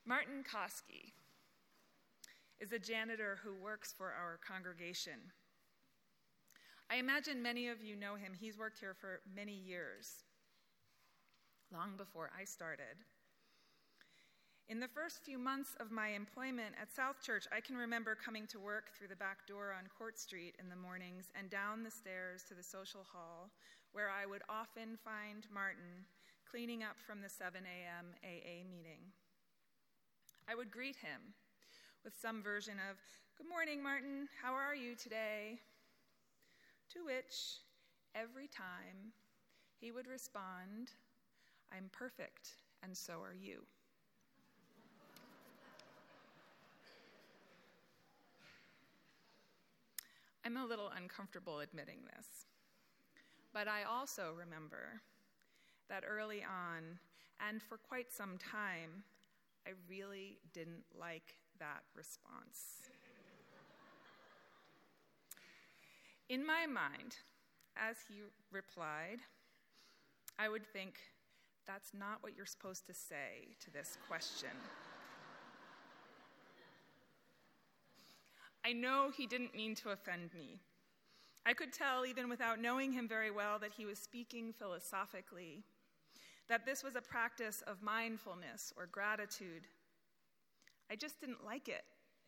Martin Koski is a janitor who works for our congregation. I imagine many of you know him. He's worked here for many years, long before I started. In the first few months of my employment at South Church, I can remember coming to work through the back door on Court Street in the mornings and down the stairs to the social hall, where I would often find Martin cleaning up from the 7 a.m. AA meeting. I would greet him with some version of, "Good morning, Martin, how are you today?" To which, every time, he would respond, "I'm perfect, and so are you." I'm a little uncomfortable admitting this, but I also remember that early on, and for quite some time, I really didn't like that response. In my mind, as he replied, I would think, that's not what you're supposed to say to this question. I know he didn't mean to offend me. I could tell, even without knowing him very well, that he was speaking philosophically, that this was a practice of mindfulness or gratitude. I just didn't like it.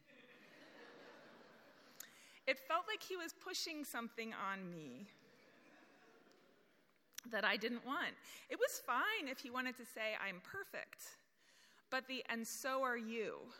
It felt like he was pushing something on me that I didn't want. It was fine if he wanted to say, "I'm perfect," but the "and so are you"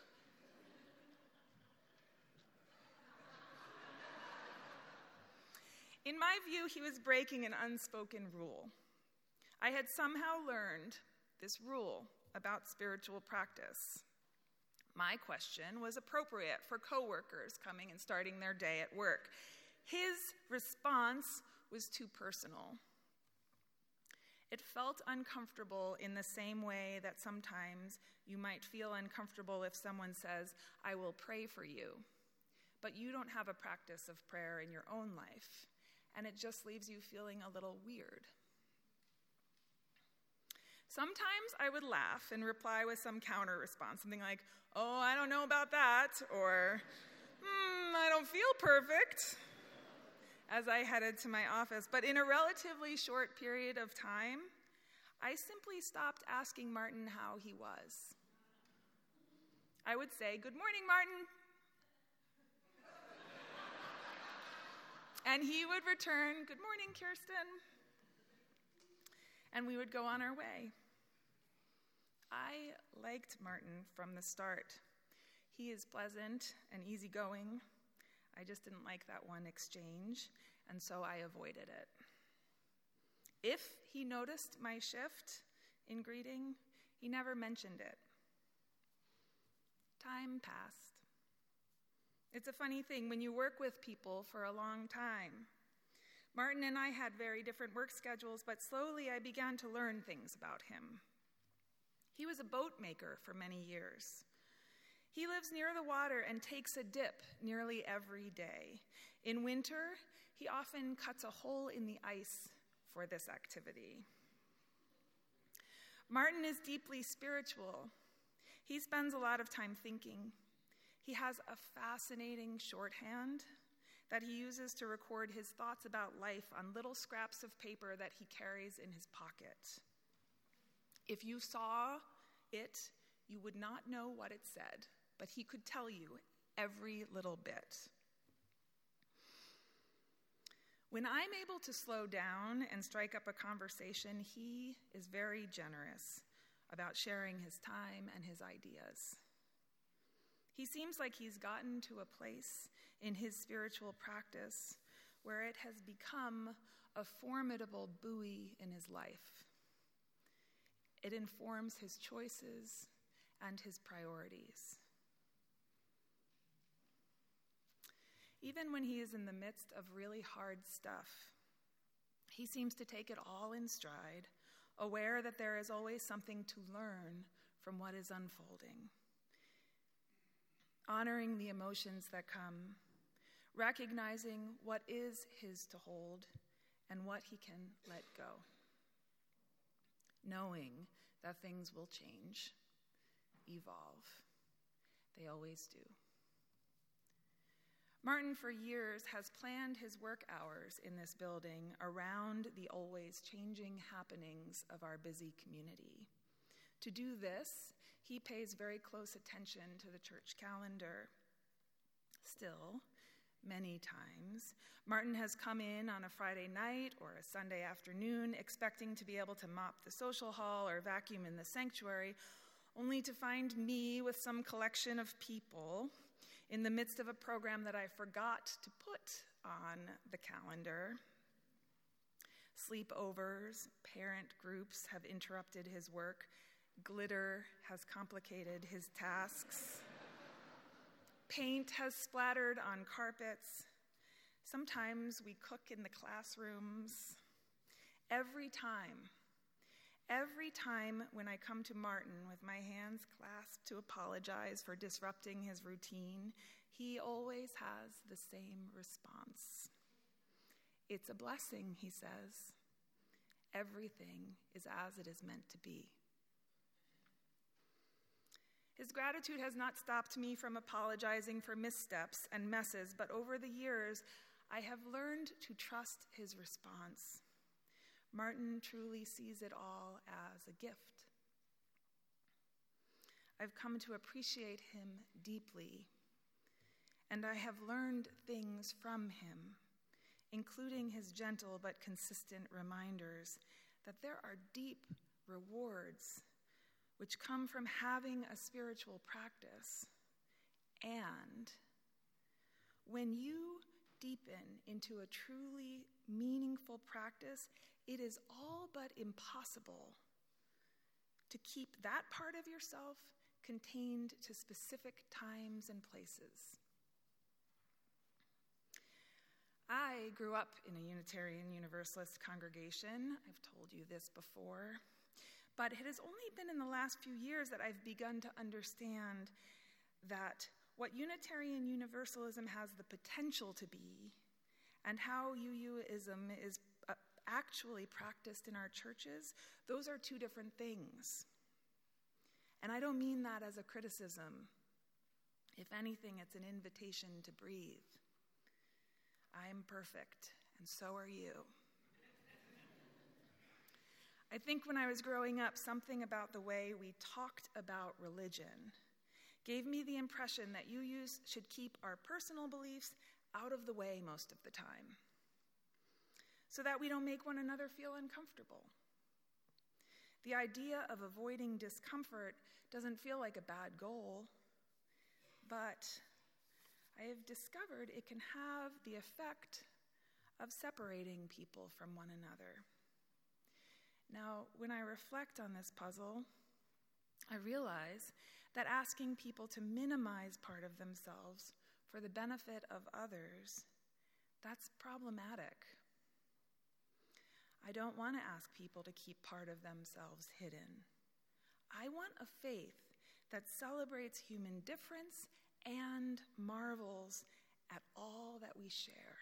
in my view, he was breaking an unspoken rule. I had somehow learned this rule about spiritual practice. My question was appropriate for coworkers coming and starting their day at work. His response was too personal. It felt uncomfortable in the same way that sometimes you might feel uncomfortable if someone says, "I will pray for you," but you don't have a practice of prayer in your own life, and it just leaves you feeling a little weird. Sometimes I would laugh and reply with some counter response, something like, "Oh, I don't know about that," or, "I don't feel perfect," as I headed to my office. But in a relatively short period of time, I simply stopped asking Martin how he was. I would say, "Good morning, Martin." And he would return, "Good morning, Kirsten." And we would go on our way. I liked Martin from the start. He is pleasant and easygoing. I just didn't like that one exchange, and so I avoided it. If he noticed my shift in greeting, he never mentioned it. Time passed. It's a funny thing when you work with people for a long time. Martin and I had very different work schedules, but slowly I began to learn things about him. He was a boat maker for many years. He lives near the water and takes a dip nearly every day. In winter, he often cuts a hole in the ice for this activity. Martin is deeply spiritual. He spends a lot of time thinking. He has a fascinating shorthand that he uses to record his thoughts about life on little scraps of paper that he carries in his pocket. If you saw it, you would not know what it said, but he could tell you every little bit. When I'm able to slow down and strike up a conversation, he is very generous about sharing his time and his ideas. He seems like he's gotten to a place in his spiritual practice where it has become a formidable buoy in his life. It informs his choices and his priorities. Even when he is in the midst of really hard stuff, he seems to take it all in stride, aware that there is always something to learn from what is unfolding. Honoring the emotions that come, recognizing what is his to hold and what he can let go. Knowing that things will change evolve. They always do. Martin, for years, has planned his work hours in this building around the always changing happenings of our busy community. To do this, he pays very close attention to the church calendar. Still, many times, Martin has come in on a Friday night or a Sunday afternoon expecting to be able to mop the social hall or vacuum in the sanctuary, only to find me with some collection of people in the midst of a program that I forgot to put on the calendar. Sleepovers, parent groups have interrupted his work. Glitter has complicated his tasks. Paint has splattered on carpets. Sometimes we cook in the classrooms. Every time when I come to Martin with my hands clasped to apologize for disrupting his routine, he always has the same response. It's a blessing, he says. Everything is as it is meant to be. His gratitude has not stopped me from apologizing for missteps and messes, but over the years, I have learned to trust his response. Martin truly sees it all as a gift. I've come to appreciate him deeply, and I have learned things from him, including his gentle but consistent reminders that there are deep rewards which come from having a spiritual practice. And when you deepen into a truly meaningful practice, it is all but impossible to keep that part of yourself contained to specific times and places. I grew up in a Unitarian Universalist congregation. I've told you this before. But it has only been in the last few years that I've begun to understand that what Unitarian Universalism has the potential to be and how UUism is actually practiced in our churches, those are two different things. And I don't mean that as a criticism. If anything, it's an invitation to breathe. I'm perfect, and so are you. I think when I was growing up, something about the way we talked about religion gave me the impression that UUs should keep our personal beliefs out of the way most of the time, so that we don't make one another feel uncomfortable. The idea of avoiding discomfort doesn't feel like a bad goal, but I have discovered it can have the effect of separating people from one another. Now, when I reflect on this puzzle, I realize that asking people to minimize part of themselves for the benefit of others, that's problematic. I don't want to ask people to keep part of themselves hidden. I want a faith that celebrates human difference and marvels at all that we share.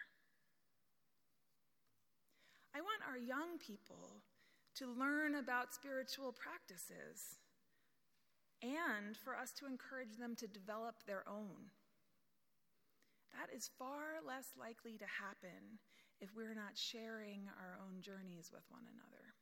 I want our young people to learn about spiritual practices and for us to encourage them to develop their own. That is far less likely to happen if we're not sharing our own journeys with one another.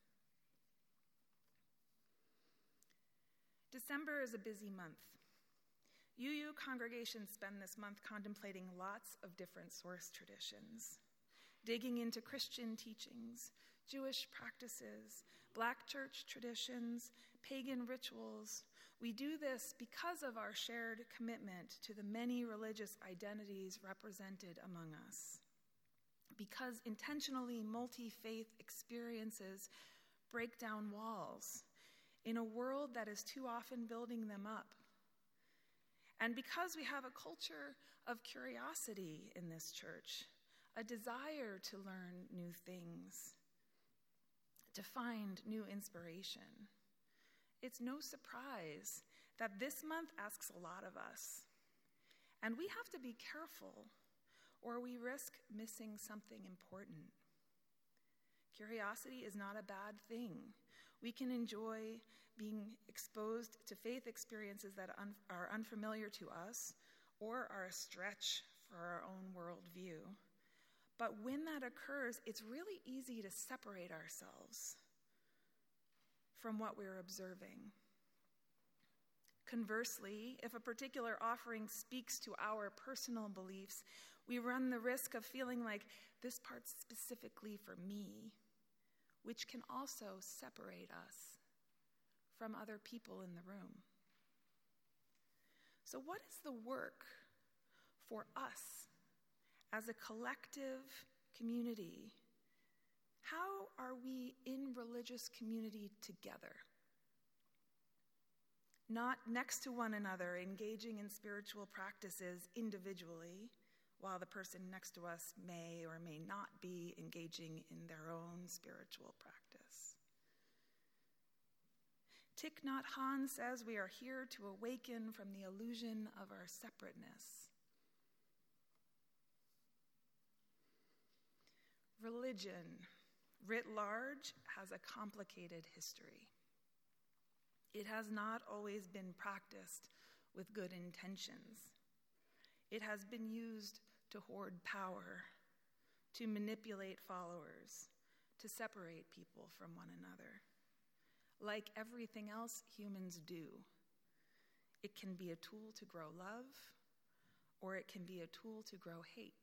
December is a busy month. UU congregations spend this month contemplating lots of different source traditions, digging into Christian teachings, Jewish practices, Black church traditions, pagan rituals. We do this because of our shared commitment to the many religious identities represented among us. Because intentionally multi-faith experiences break down walls in a world that is too often building them up. And because we have a culture of curiosity in this church, a desire to learn new things, to find new inspiration, it's no surprise that this month asks a lot of us. And we have to be careful, or we risk missing something important. Curiosity is not a bad thing. We can enjoy being exposed to faith experiences that are unfamiliar to us or are a stretch for our own worldview. But when that occurs, it's really easy to separate ourselves from what we're observing. Conversely, if a particular offering speaks to our personal beliefs, we run the risk of feeling like this part's specifically for me, which can also separate us from other people in the room. So what is the work for us as a collective community? How are we in religious community together? Not next to one another, engaging in spiritual practices individually, while the person next to us may or may not be engaging in their own spiritual practice. Thich Nhat Hanh says we are here to awaken from the illusion of our separateness. Religion, writ large, has a complicated history. It has not always been practiced with good intentions. It has been used to hoard power, to manipulate followers, to separate people from one another. Like everything else humans do, it can be a tool to grow love, or it can be a tool to grow hate.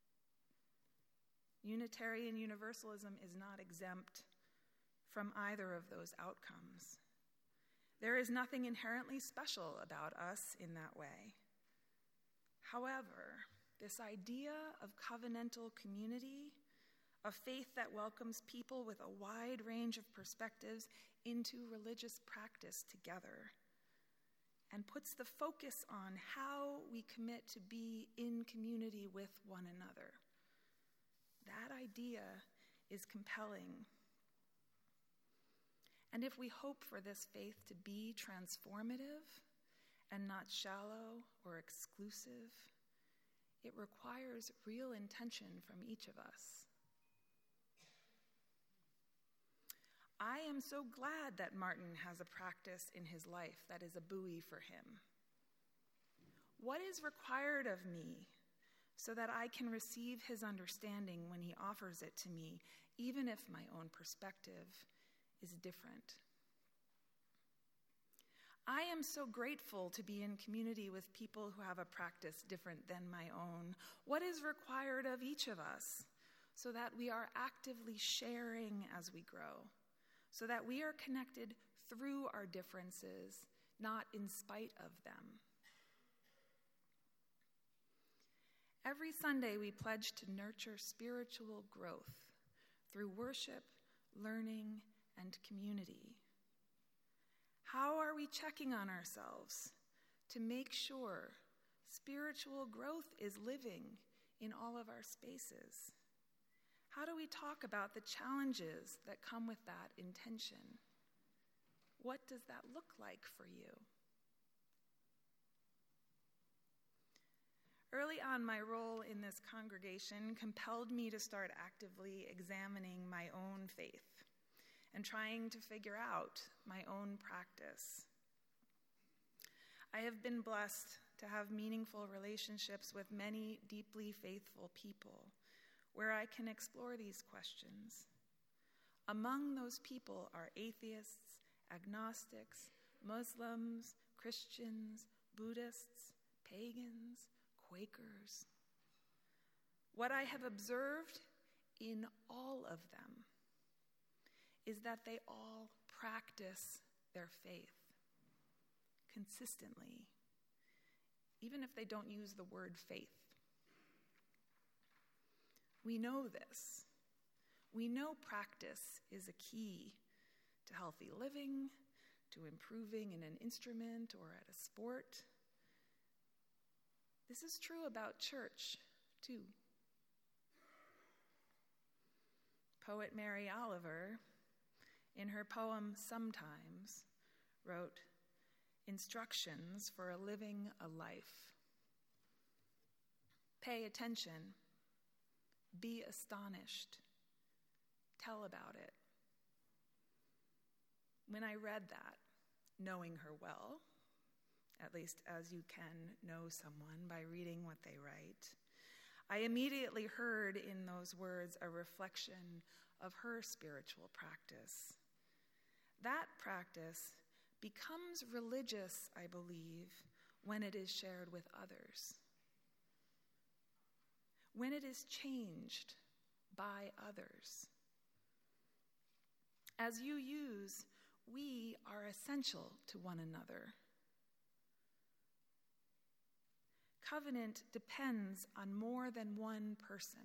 Unitarian Universalism is not exempt from either of those outcomes. There is nothing inherently special about us in that way. However, this idea of covenantal community, a faith that welcomes people with a wide range of perspectives into religious practice together, and puts the focus on how we commit to be in community with one another. That idea is compelling. And if we hope for this faith to be transformative and not shallow or exclusive, it requires real intention from each of us. I am so glad that Martin has a practice in his life that is a buoy for him. What is required of me so that I can receive his understanding when he offers it to me, even if my own perspective is different? I am so grateful to be in community with people who have a practice different than my own. What is required of each of us so that we are actively sharing as we grow, so that we are connected through our differences, not in spite of them? Every Sunday we pledge to nurture spiritual growth through worship, learning, and community. How are we checking on ourselves to make sure spiritual growth is living in all of our spaces? How do we talk about the challenges that come with that intention? What does that look like for you? Early on, my role in this congregation compelled me to start actively examining my own faith and trying to figure out my own practice. I have been blessed to have meaningful relationships with many deeply faithful people where I can explore these questions. Among those people are atheists, agnostics, Muslims, Christians, Buddhists, pagans, Quakers. What I have observed in all of them is that they all practice their faith consistently, even if they don't use the word faith. We know this. We know practice is a key to healthy living, to improving in an instrument or at a sport. This is true about church, too. Poet Mary Oliver, in her poem Sometimes, wrote, "Instructions for a living a life. Pay attention. Be astonished. Tell about it." When I read that, knowing her well, at least as you can know someone by reading what they write, I immediately heard in those words a reflection of her spiritual practice. That practice becomes religious, I believe, when it is shared with others, when it is changed by others. As you use, we are essential to one another. Covenant depends on more than one person.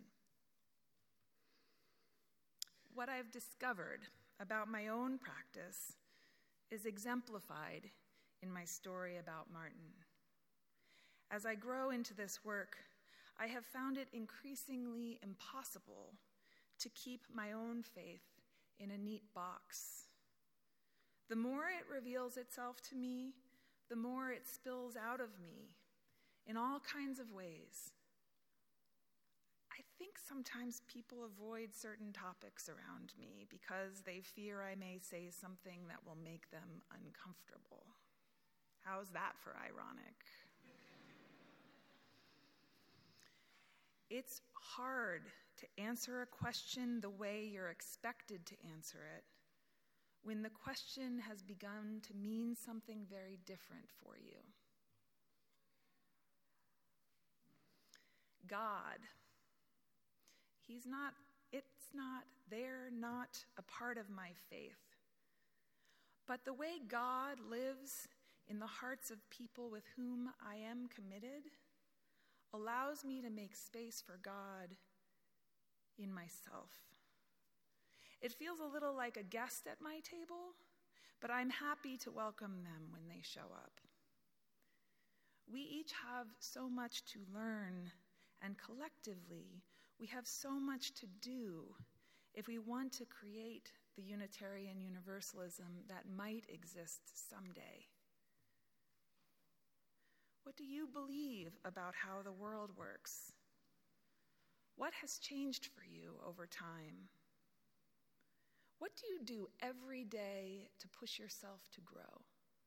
What I've discovered about my own practice is exemplified in my story about Martin. As I grow into this work, I have found it increasingly impossible to keep my own faith in a neat box. The more it reveals itself to me, the more it spills out of me in all kinds of ways. I think sometimes people avoid certain topics around me because they fear I may say something that will make them uncomfortable. How's that for ironic? It's hard to answer a question the way you're expected to answer it when the question has begun to mean something very different for you. God, they're not a part of my faith. But the way God lives in the hearts of people with whom I am committed allows me to make space for God in myself. It feels a little like a guest at my table, but I'm happy to welcome them when they show up. We each have so much to learn, and collectively, we have so much to do if we want to create the Unitarian Universalism that might exist someday. What do you believe about how the world works? What has changed for you over time? What do you do every day to push yourself to grow?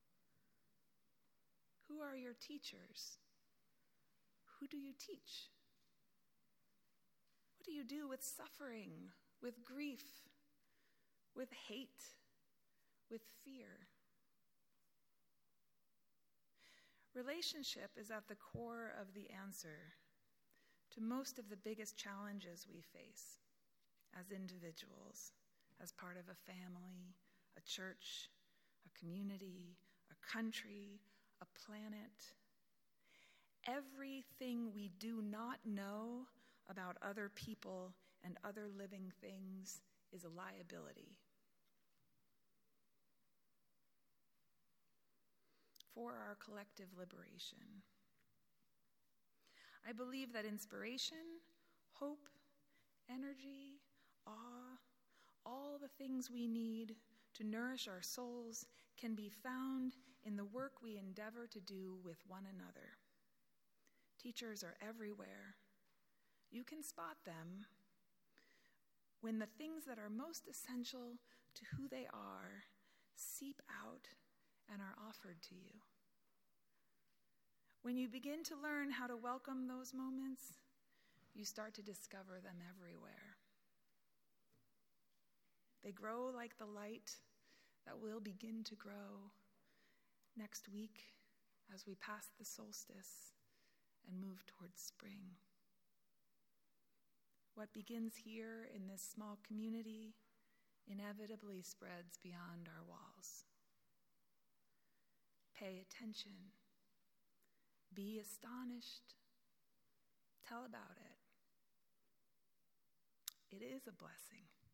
Who are your teachers? Who do you teach? What do you do with suffering, with grief, with hate, with fear? Relationship is at the core of the answer to most of the biggest challenges we face as individuals, as part of a family, a church, a community, a country, a planet. Everything we do not know about other people and other living things is a liability. For our collective liberation. I believe that inspiration, hope, energy, awe, all the things we need to nourish our souls can be found in the work we endeavor to do with one another. Teachers are everywhere. You can spot them when the things that are most essential to who they are seep out and are offered to you. When you begin to learn how to welcome those moments, you start to discover them everywhere. They grow like the light that will begin to grow next week as we pass the solstice and move towards spring. What begins here in this small community inevitably spreads beyond our walls. Pay attention. Be astonished. Tell about it. It is a blessing.